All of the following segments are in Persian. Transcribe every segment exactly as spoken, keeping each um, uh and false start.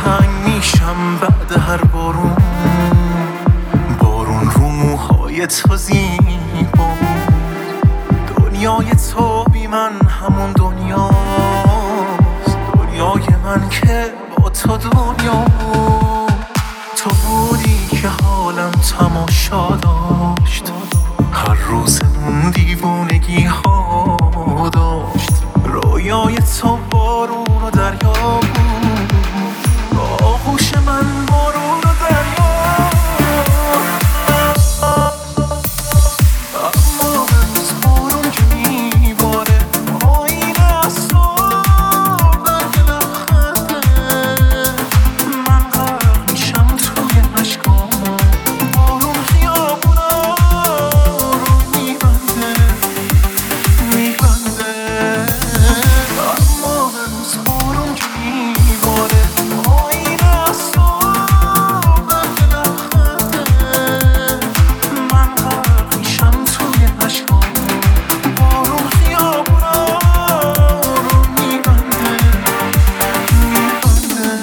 تنگ میشم بعد هر بارون. بارون رو موهای تو زیبا بود. دنیای تو بی من همون دنیاست. دنیای من که با تو دنیا بود. تو بودی که حالم تماشا داشت. هر روزمون دیوونگی ها داشت. رویای تو بارون و دریا بود. با آغوش من بارون و دریا. اما هنوز بارون که میباره آینه از تو برگ لبخنده. من غرق میشم توی اشکام. بارون خیابونا رو میبنده میبنده. اما هنوز بارون که میباره آینه از تو برگ لبخنده. من غرق میشم توی اشکام. بارون خیابونا رو میبنده میبنده.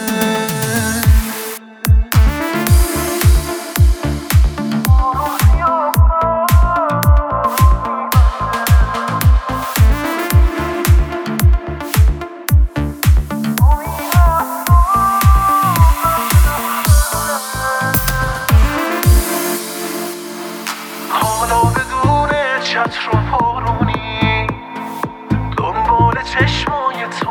حالا بدون چتر و بارونی دنبال چشمای تو